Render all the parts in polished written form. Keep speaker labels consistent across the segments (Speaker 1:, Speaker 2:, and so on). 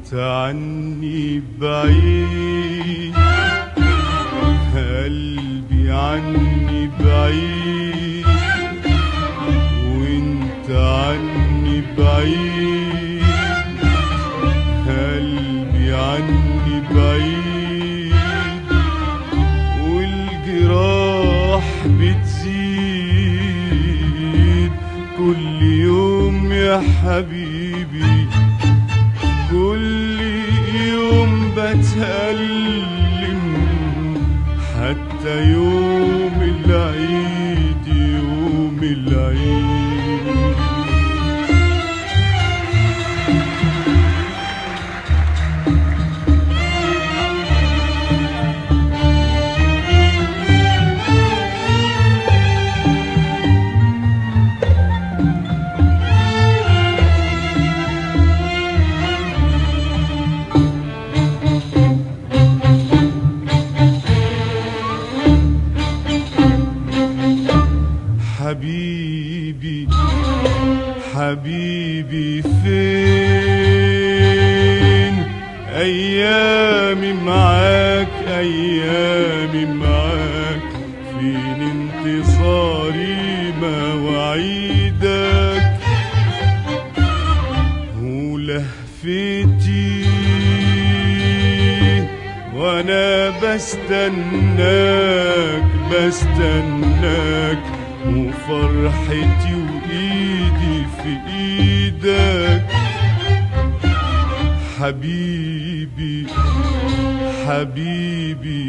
Speaker 1: وانت عني بعيد، قلبي عني بعيد وانت عني بعيد، قلبي عني بعيد والجراح بتزيد كل يوم يا حبيبي، كل يوم بتألم حتى يوم العيد، يوم العيد. حبيبي حبيبي فين أيامي معاك، أيامي معاك، فين انتصاري مواعيدك ولهفتي وأنا بستناك بستناك وفرحتي وإيدي في إيدك. حبيبي حبيبي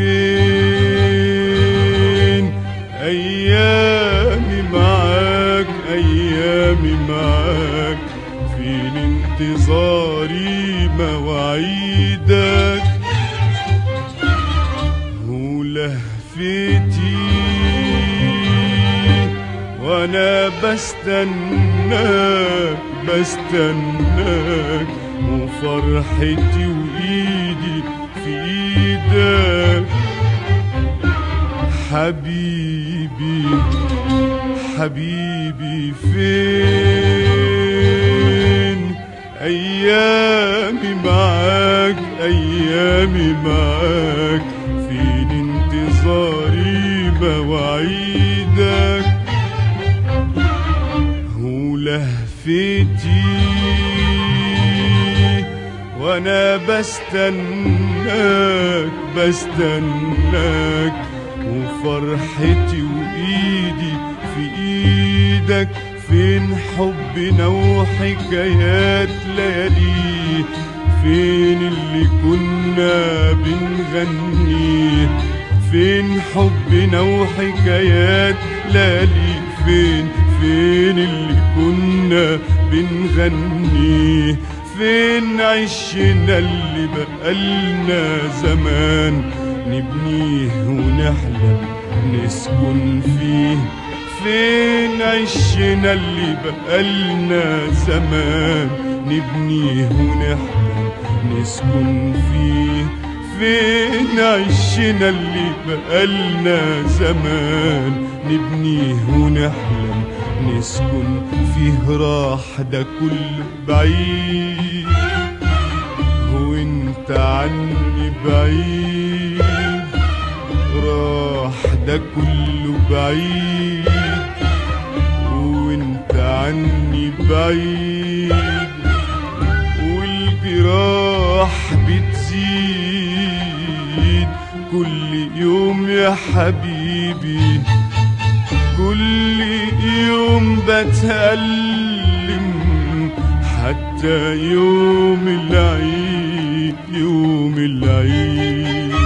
Speaker 1: فين أيامي معاك، أيامي معاك، فين انتظاري مواعيدك ولهفتي وانا بستناك بستناك وفرحتي وايدي في ايدك. حبيبي حبيبي فين ايامي معاك، ايامي معاك، فين انتظاري مواعيدك ولهفتي وانا بستناك بستناك وفرحتي وايدي في ايدك. فين حبنا وحكايات ليالي، فين اللي كنا بنغنيه، فين حبنا وحكايات ليالي، فين اللي كنا بنغنيه، فين عشنا اللي بقالنا زمان نبنيه ونحلم نسكن فيه، فين عشنا اللي بقالنا زمان نبنيه ونحلم نسكن فيه، فين عشنا اللي بقالنا زمان نبنيه ونحلم نسكن فيه. راح ده كله بعيد وانت عني بعيد، راح ده كله بعيد وانت عني بعيد والجراح بتزيد كل يوم يا حبيبي، كل يوم بتألم حتى يوم العيد، يوم العيد.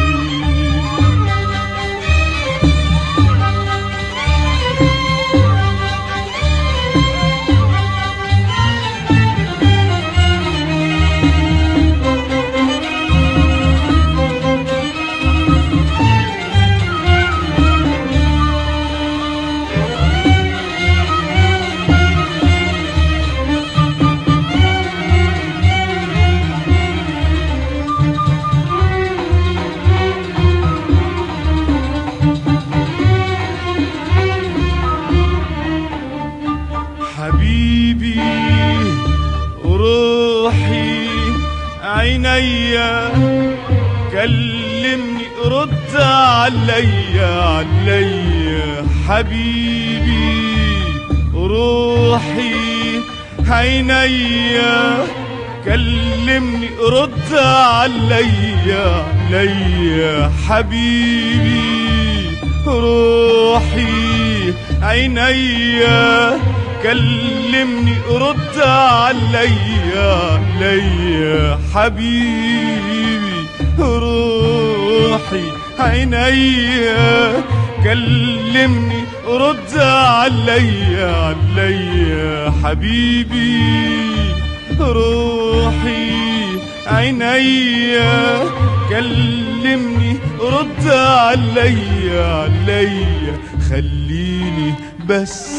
Speaker 1: حبيبي روحي عينيا كلمني رد عليا حبيبي روحي عينيا كلمني رد عليا حبيبي روحي عينيا كلمني رد عليا حبيبي روحي عينيا كلمني رد عليا حبيبي روحي عينيا كلمني رد عليا خليني بس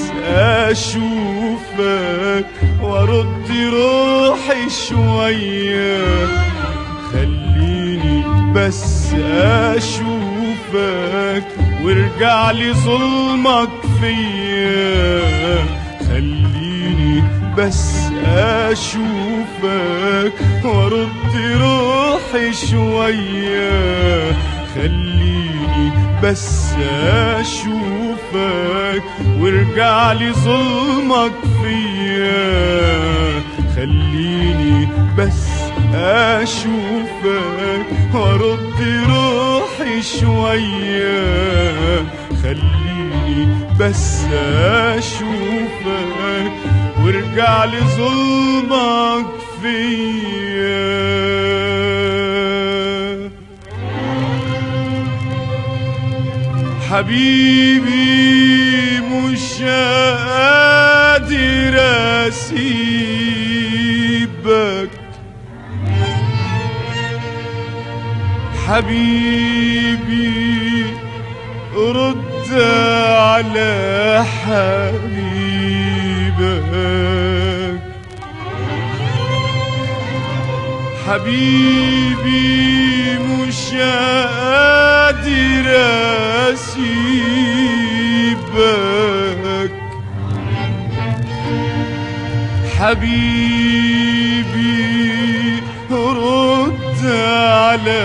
Speaker 1: اشوفك وارد روحي شوية خليني بس اشوفك وارجع لي ظلمك فيا خليني بس اشوفك وارد روحي شوية خليني بس اشوفك وارجع لي ظلمك فيا خليني بس اشوفك وارد روحي شوية خليني بس اشوفك وارجع لي ظلمك فيا حبيبي مش قادر اسيبك حبيبي رد على حبيبك حبيبي مش قادر اسيبك حبيبي رد على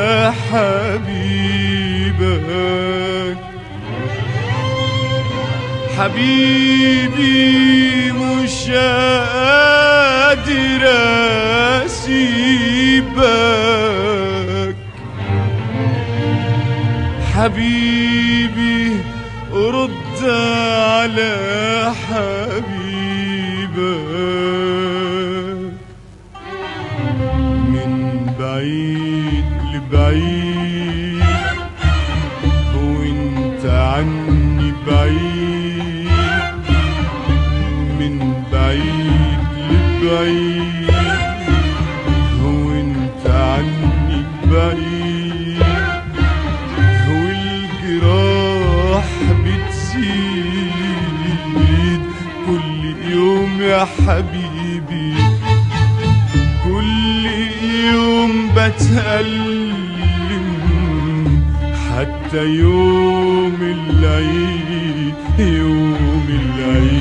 Speaker 1: حبيبك حبيبي مش قادر اسيبك حبيبي رد على حبيبك من بعيد لبعيد وانت عني بعيد من بعيد لبعيد وانت عني بعيد والجراح بتزيد كل يوم يا حبيبي كل يوم بتألم حتى يوم العيد